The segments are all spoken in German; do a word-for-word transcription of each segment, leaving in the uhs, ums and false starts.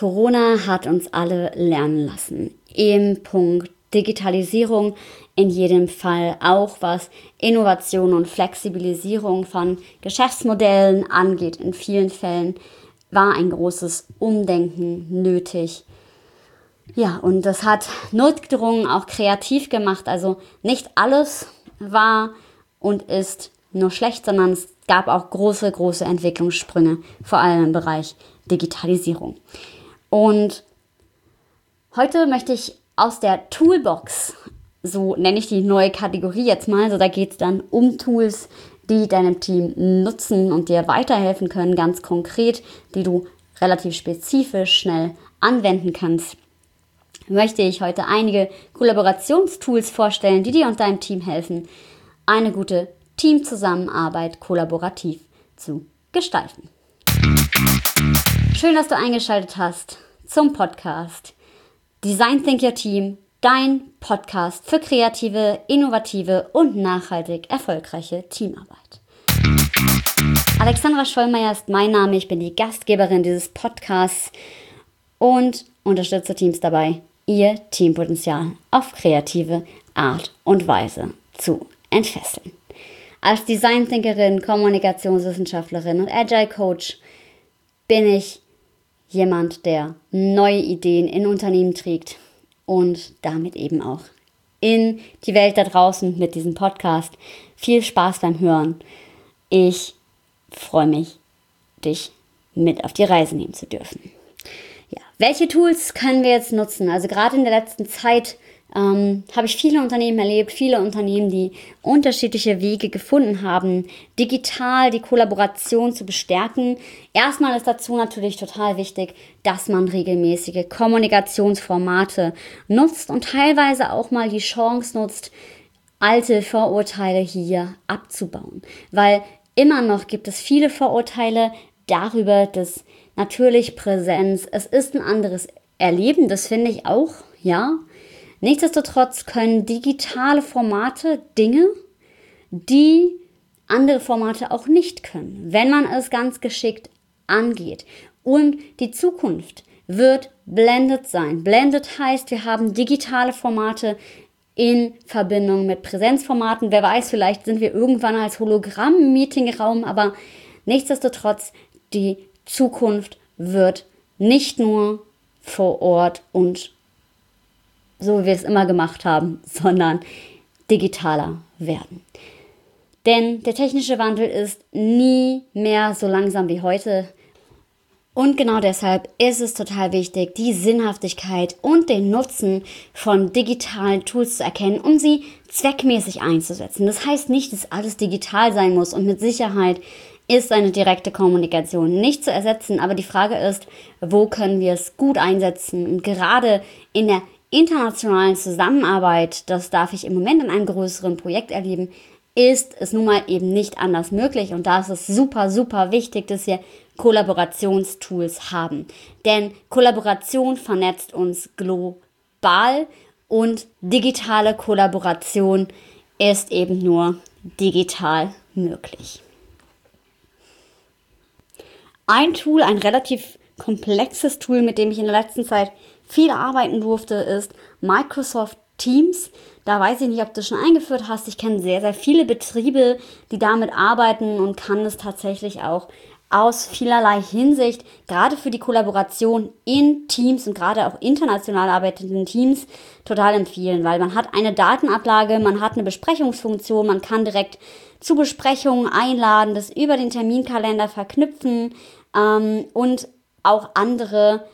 Corona hat uns alle lernen lassen. Im Punkt Digitalisierung in jedem Fall, auch was Innovation und Flexibilisierung von Geschäftsmodellen angeht. In vielen Fällen war ein großes Umdenken nötig. Ja, und das hat notgedrungen auch kreativ gemacht. Also nicht alles war und ist nur schlecht, sondern es gab auch große, große Entwicklungssprünge, vor allem im Bereich Digitalisierung. Und heute möchte ich aus der Toolbox, so nenne ich die neue Kategorie jetzt mal, so da geht es dann um Tools, die deinem Team nutzen und dir weiterhelfen können, ganz konkret, die du relativ spezifisch schnell anwenden kannst, möchte ich heute einige Kollaborationstools vorstellen, die dir und deinem Team helfen, eine gute Teamzusammenarbeit kollaborativ zu gestalten. Schön, dass du eingeschaltet hast zum Podcast Design Think Your Team, dein Podcast für kreative, innovative und nachhaltig erfolgreiche Teamarbeit. Alexandra Schollmeier ist mein Name, ich bin die Gastgeberin dieses Podcasts und unterstütze Teams dabei, ihr Teampotenzial auf kreative Art und Weise zu entfesseln. Als Design-Thinkerin, Kommunikationswissenschaftlerin und Agile Coach bin ich jemand, der neue Ideen in Unternehmen trägt und damit eben auch in die Welt da draußen mit diesem Podcast. Viel Spaß beim Hören. Ich freue mich, dich mit auf die Reise nehmen zu dürfen. Ja, welche Tools können wir jetzt nutzen? Also gerade in der letzten Zeit ähm, habe ich viele Unternehmen erlebt, viele Unternehmen, die unterschiedliche Wege gefunden haben, digital die Kollaboration zu bestärken. Erstmal ist dazu natürlich total wichtig, dass man regelmäßige Kommunikationsformate nutzt und teilweise auch mal die Chance nutzt, alte Vorurteile hier abzubauen. Weil immer noch gibt es viele Vorurteile darüber, dass natürlich Präsenz, es ist ein anderes Erleben, das finde ich auch, ja. Nichtsdestotrotz können digitale Formate Dinge, die andere Formate auch nicht können, wenn man es ganz geschickt angeht. Und die Zukunft wird blended sein. Blended heißt, wir haben digitale Formate in Verbindung mit Präsenzformaten. Wer weiß, vielleicht sind wir irgendwann als Hologramm-Meetingraum, aber nichtsdestotrotz, die Zukunft wird nicht nur vor Ort und so wie wir es immer gemacht haben, sondern digitaler werden. Denn der technische Wandel ist nie mehr so langsam wie heute. Und genau deshalb ist es total wichtig, die Sinnhaftigkeit und den Nutzen von digitalen Tools zu erkennen, um sie zweckmäßig einzusetzen. Das heißt nicht, dass alles digital sein muss und mit Sicherheit ist eine direkte Kommunikation nicht zu ersetzen. Aber die Frage ist, wo können wir es gut einsetzen? Und gerade in der internationalen Zusammenarbeit, das darf ich im Moment in einem größeren Projekt erleben, ist es nun mal eben nicht anders möglich. Und da ist es super, super wichtig, dass wir Kollaborationstools haben. Denn Kollaboration vernetzt uns global und digitale Kollaboration ist eben nur digital möglich. Ein Tool, ein relativ komplexes Tool, mit dem ich in der letzten Zeit viel arbeiten durfte, ist Microsoft Teams. Da weiß ich nicht, ob du es schon eingeführt hast. Ich kenne sehr, sehr viele Betriebe, die damit arbeiten und kann es tatsächlich auch aus vielerlei Hinsicht, gerade für die Kollaboration in Teams und gerade auch international arbeitenden Teams, total empfehlen, weil man hat eine Datenablage, man hat eine Besprechungsfunktion, man kann direkt zu Besprechungen einladen, das über den Terminkalender verknüpfen ähm, und auch andere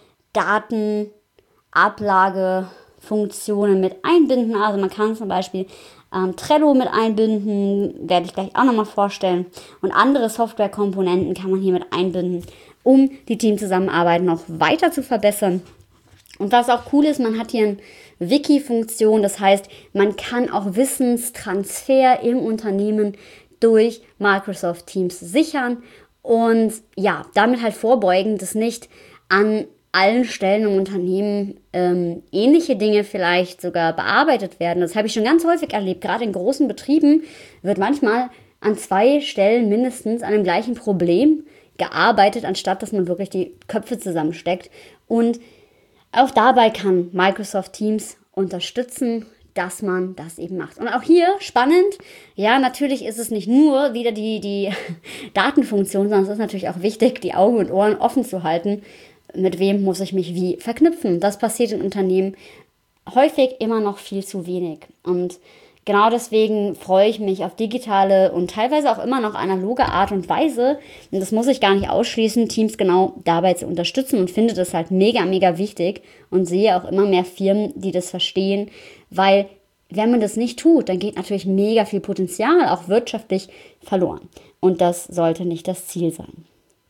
Datenablagefunktionen mit einbinden. Also man kann zum Beispiel ähm, Trello mit einbinden, werde ich gleich auch nochmal vorstellen. Und andere Softwarekomponenten kann man hier mit einbinden, um die Teamzusammenarbeit noch weiter zu verbessern. Und was auch cool ist, man hat hier eine Wiki-Funktion, das heißt, man kann auch Wissenstransfer im Unternehmen durch Microsoft Teams sichern und ja, damit halt vorbeugen, dass nicht an allen Stellen im Unternehmen ähm, ähnliche Dinge vielleicht sogar bearbeitet werden. Das habe ich schon ganz häufig erlebt. Gerade in großen Betrieben wird manchmal an zwei Stellen mindestens an dem gleichen Problem gearbeitet, anstatt dass man wirklich die Köpfe zusammensteckt. Und auch dabei kann Microsoft Teams unterstützen, dass man das eben macht. Und auch hier spannend, ja, natürlich ist es nicht nur wieder die, die Datenfunktion, sondern es ist natürlich auch wichtig, die Augen und Ohren offen zu halten. Mit wem muss ich mich wie verknüpfen? Das passiert in Unternehmen häufig immer noch viel zu wenig. Und genau deswegen freue ich mich auf digitale und teilweise auch immer noch analoge Art und Weise. Und das muss ich gar nicht ausschließen, Teams genau dabei zu unterstützen und finde das halt mega, mega wichtig und sehe auch immer mehr Firmen, die das verstehen, weil wenn man das nicht tut, dann geht natürlich mega viel Potenzial, auch wirtschaftlich, verloren. Und das sollte nicht das Ziel sein.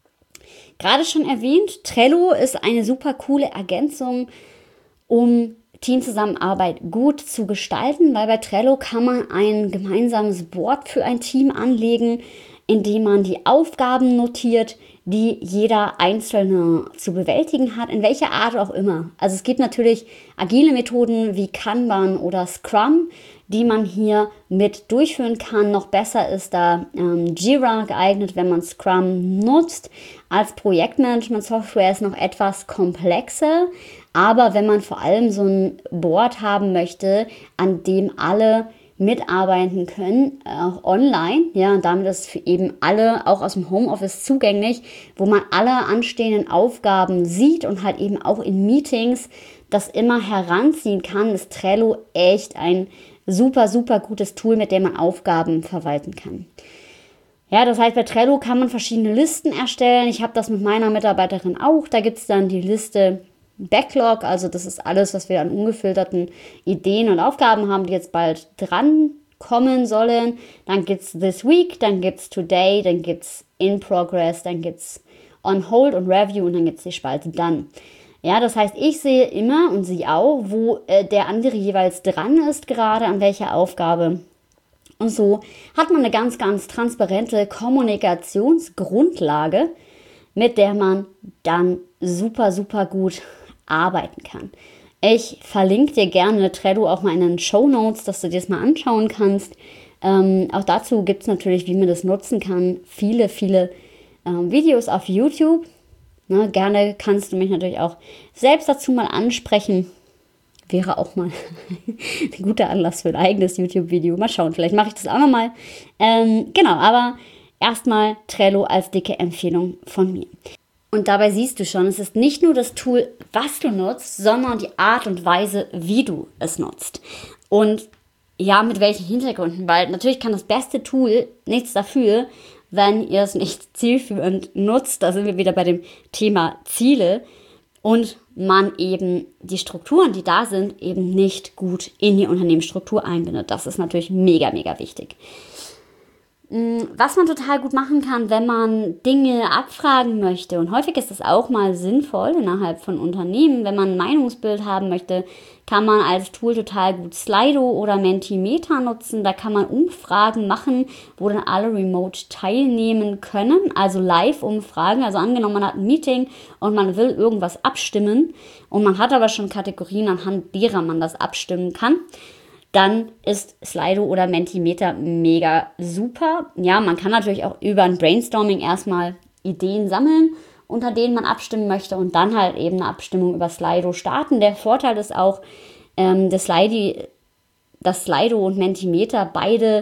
Gerade schon erwähnt, Trello ist eine super coole Ergänzung, um Teamzusammenarbeit gut zu gestalten, weil bei Trello kann man ein gemeinsames Board für ein Team anlegen, in dem man die Aufgaben notiert, die jeder Einzelne zu bewältigen hat, in welcher Art auch immer. Also es gibt natürlich agile Methoden wie Kanban oder Scrum, die man hier mit durchführen kann. Noch besser ist da ähm, Jira geeignet, wenn man Scrum nutzt. Als Projektmanagement-Software ist noch etwas komplexer, aber wenn man vor allem so ein Board haben möchte, an dem alle mitarbeiten können, auch online, ja, und damit ist für eben alle auch aus dem Homeoffice zugänglich, wo man alle anstehenden Aufgaben sieht und halt eben auch in Meetings das immer heranziehen kann, ist Trello echt ein super, super gutes Tool, mit dem man Aufgaben verwalten kann. Ja, das heißt, bei Trello kann man verschiedene Listen erstellen. Ich habe das mit meiner Mitarbeiterin auch. Da gibt es dann die Liste Backlog, also das ist alles, was wir an ungefilterten Ideen und Aufgaben haben, die jetzt bald dran kommen sollen. Dann gibt es This Week, dann gibt es Today, dann gibt es In Progress, dann gibt es On Hold und Review und dann gibt es die Spalte Done. Ja, das heißt, ich sehe immer und sie auch, wo äh, der andere jeweils dran ist, gerade an welcher Aufgabe. Und so hat man eine ganz, ganz transparente Kommunikationsgrundlage, mit der man dann super, super gut arbeiten kann. Ich verlinke dir gerne Trello auch mal in den Shownotes, dass du dir das mal anschauen kannst. Ähm, auch dazu gibt es natürlich, wie man das nutzen kann, viele, viele ähm, Videos auf YouTube. Ne, gerne kannst du mich natürlich auch selbst dazu mal ansprechen. Wäre auch mal ein guter Anlass für ein eigenes YouTube-Video. Mal schauen, vielleicht mache ich das auch nochmal. Ähm, genau, aber erstmal Trello als dicke Empfehlung von mir. Und dabei siehst du schon, es ist nicht nur das Tool, was du nutzt, sondern die Art und Weise, wie du es nutzt. Und ja, mit welchen Hintergründen, weil natürlich kann das beste Tool nichts dafür, wenn ihr es nicht zielführend nutzt. Da sind wir wieder bei dem Thema Ziele und man eben die Strukturen, die da sind, eben nicht gut in die Unternehmensstruktur einbindet. Das ist natürlich mega, mega wichtig. Was man total gut machen kann, wenn man Dinge abfragen möchte, und häufig ist es auch mal sinnvoll innerhalb von Unternehmen, wenn man ein Meinungsbild haben möchte, kann man als Tool total gut Slido oder Mentimeter nutzen. Da kann man Umfragen machen, wo dann alle remote teilnehmen können, also Live-Umfragen. Also angenommen, man hat ein Meeting und man will irgendwas abstimmen und man hat aber schon Kategorien, anhand derer man das abstimmen kann. Dann ist Slido oder Mentimeter mega super. Ja, man kann natürlich auch über ein Brainstorming erstmal Ideen sammeln, unter denen man abstimmen möchte und dann halt eben eine Abstimmung über Slido starten. Der Vorteil ist auch, ähm, dass, Slidi, dass Slido und Mentimeter beide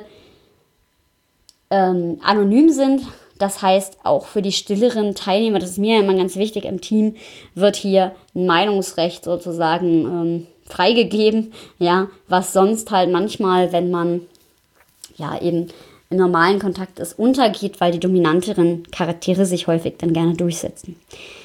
ähm, anonym sind. Das heißt, auch für die stilleren Teilnehmer, das ist mir immer ganz wichtig im Team, wird hier ein Meinungsrecht sozusagen ähm, freigegeben, ja, was sonst halt manchmal, wenn man ja eben im normalen Kontakt ist, untergeht, weil die dominanteren Charaktere sich häufig dann gerne durchsetzen.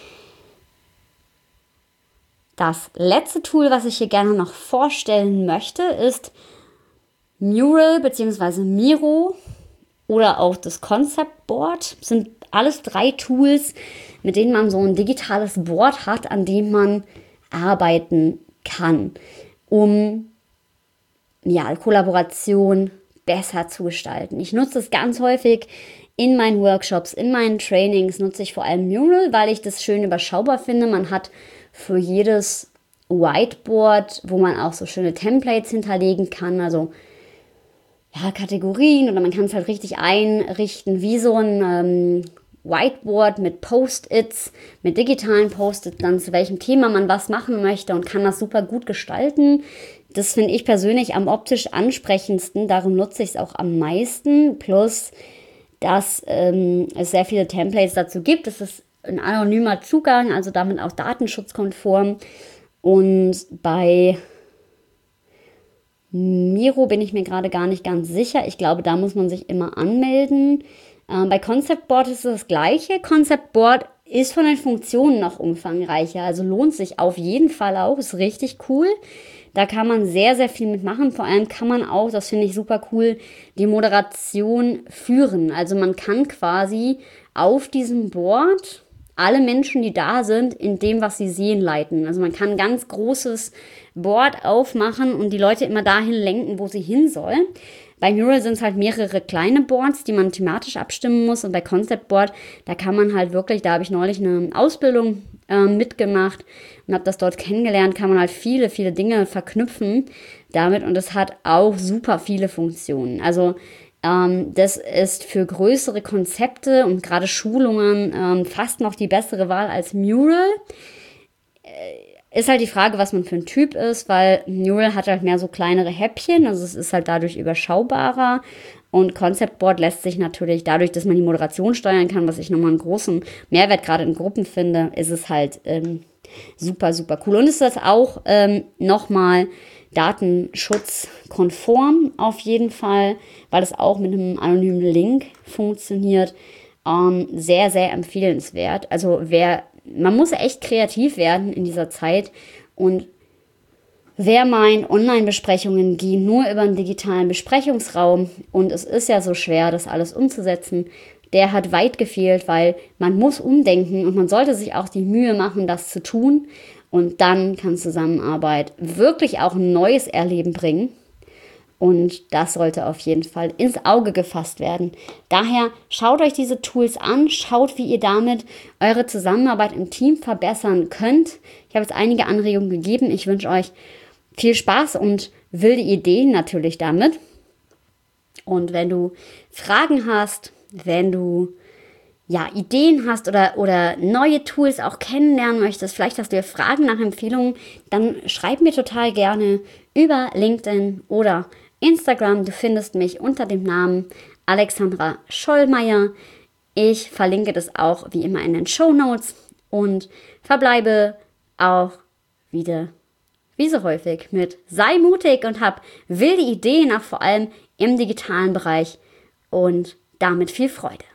Das letzte Tool, was ich hier gerne noch vorstellen möchte, ist Mural bzw. Miro oder auch das Concept Board. Das sind alles drei Tools, mit denen man so ein digitales Board hat, an dem man arbeiten kann, um ja, Kollaboration besser zu gestalten. Ich nutze das ganz häufig in meinen Workshops, in meinen Trainings nutze ich vor allem Mural, weil ich das schön überschaubar finde. Man hat für jedes Whiteboard, wo man auch so schöne Templates hinterlegen kann, also ja, Kategorien, oder man kann es halt richtig einrichten, wie so ein ähm, Whiteboard mit Post-its, mit digitalen Post-its, dann zu welchem Thema man was machen möchte und kann das super gut gestalten. Das finde ich persönlich am optisch ansprechendsten, darum nutze ich es auch am meisten. Plus, dass ähm, es sehr viele Templates dazu gibt. Es ist ein anonymer Zugang, also damit auch datenschutzkonform. Und bei Miro bin ich mir gerade gar nicht ganz sicher. Ich glaube, da muss man sich immer anmelden. Ähm, bei Concept Board ist es das Gleiche. Concept Board ist von den Funktionen noch umfangreicher, also lohnt sich auf jeden Fall auch, ist richtig cool. Da kann man sehr, sehr viel mitmachen. Vor allem kann man auch, das finde ich super cool, die Moderation führen. Also man kann quasi auf diesem Board alle Menschen, die da sind, in dem, was sie sehen, leiten. Also man kann ein ganz großes Board aufmachen und die Leute immer dahin lenken, wo sie hin sollen. Bei Mural sind es halt mehrere kleine Boards, die man thematisch abstimmen muss. Und bei Concept Board, da kann man halt wirklich, da habe ich neulich eine Ausbildung äh, mitgemacht und habe das dort kennengelernt, kann man halt viele, viele Dinge verknüpfen damit. Und es hat auch super viele Funktionen. Also ähm, das ist für größere Konzepte und gerade Schulungen ähm, fast noch die bessere Wahl als Mural. Äh, Ist halt die Frage, was man für ein Typ ist, weil Mural hat halt mehr so kleinere Häppchen, also es ist halt dadurch überschaubarer und Concept Board lässt sich natürlich dadurch, dass man die Moderation steuern kann, was ich nochmal einen großen Mehrwert gerade in Gruppen finde, ist es halt ähm, super, super cool. Und ist das auch ähm, nochmal datenschutzkonform auf jeden Fall, weil es auch mit einem anonymen Link funktioniert. Ähm, sehr, sehr empfehlenswert. Also wer Man muss echt kreativ werden in dieser Zeit und wer meint, Online-Besprechungen gehen nur über einen digitalen Besprechungsraum und es ist ja so schwer, das alles umzusetzen, der hat weit gefehlt, weil man muss umdenken und man sollte sich auch die Mühe machen, das zu tun und dann kann Zusammenarbeit wirklich auch ein neues Erleben bringen. Und das sollte auf jeden Fall ins Auge gefasst werden. Daher schaut euch diese Tools an, schaut, wie ihr damit eure Zusammenarbeit im Team verbessern könnt. Ich habe jetzt einige Anregungen gegeben. Ich wünsche euch viel Spaß und wilde Ideen natürlich damit. Und wenn du Fragen hast, wenn du ja, Ideen hast oder, oder neue Tools auch kennenlernen möchtest, vielleicht hast du ja Fragen nach Empfehlungen, dann schreib mir total gerne über LinkedIn oder Instagram. Du findest mich unter dem Namen Alexandra Schollmeier. Ich verlinke das auch wie immer in den Shownotes und verbleibe auch wieder wie so häufig mit sei mutig und hab wilde Ideen, auch vor allem im digitalen Bereich und damit viel Freude.